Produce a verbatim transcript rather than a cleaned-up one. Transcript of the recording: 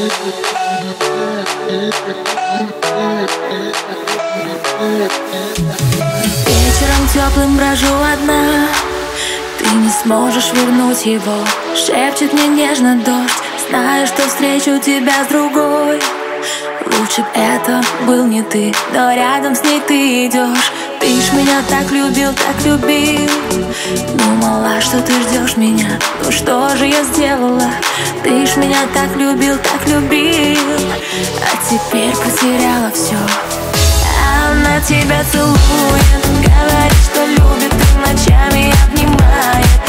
Вечером теплым брожу одна, ты не сможешь вернуть его. Шепчет мне нежно дождь, знаю, что встречу тебя с другой. Лучше б это был не ты, но рядом с ней ты идешь. Ты ж меня так любил, так любил. Думала, что ты ждешь меня, ну что же я сделала? Ты ж меня так любил, так любил. А теперь потеряла все. Она тебя целует, говорит, что любит, и ночами обнимает.